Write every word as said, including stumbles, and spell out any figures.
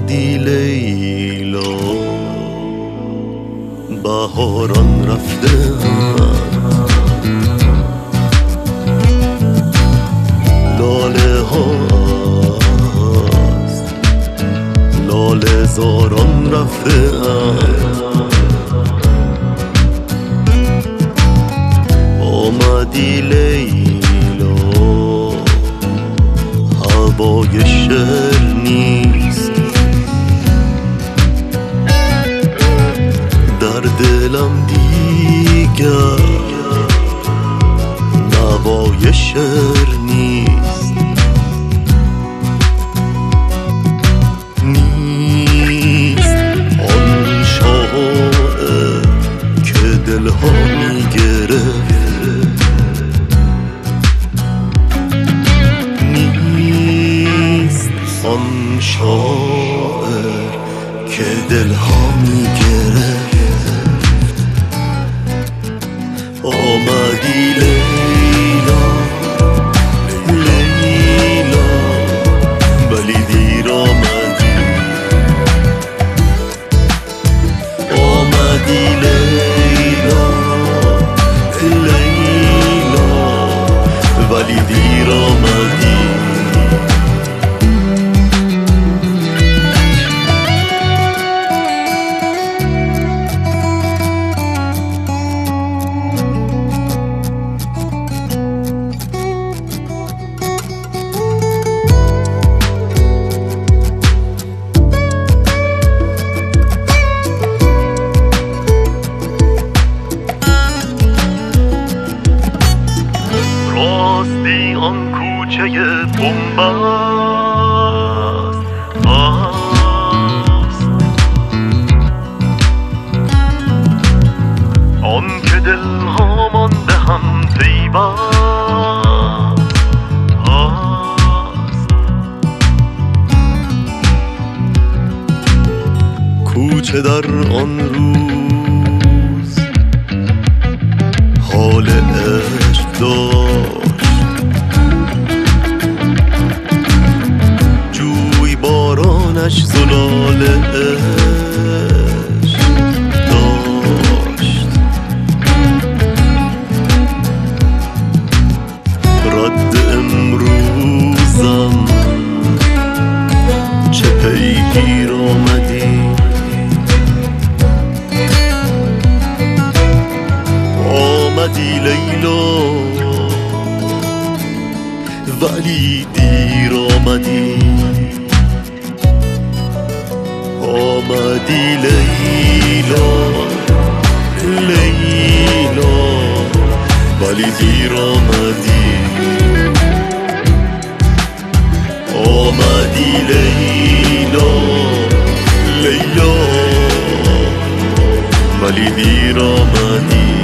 آمدی لیلا، بهاران رفته لاله هاست، لاله زاران رفته آمدی لیلا، هوای شعر نیست در دلم دیگر، نوای شعر نیست نیست آن شاعر که دلها میگرفت، آن شاعر که دلها میگرفت. آمدی لیلا لیلا، ولی دیر آمدی. آمدی لیلا لیلا، ولی دیر آمدی. راستی آن کوچه بنبست است، آن که دلها مانده هم پیوست است. کوچه در آن روز حال عشق داشت، جوی بارانش زلال عشق داشت. رد امروزم چه پیگیر آمدی. آمدی لیلا، ولی دیر آمدی. آمدی لیلا لیلا، ولی دیر آمدی. آمدی لیلا لیلا، ولی دیر آمدی.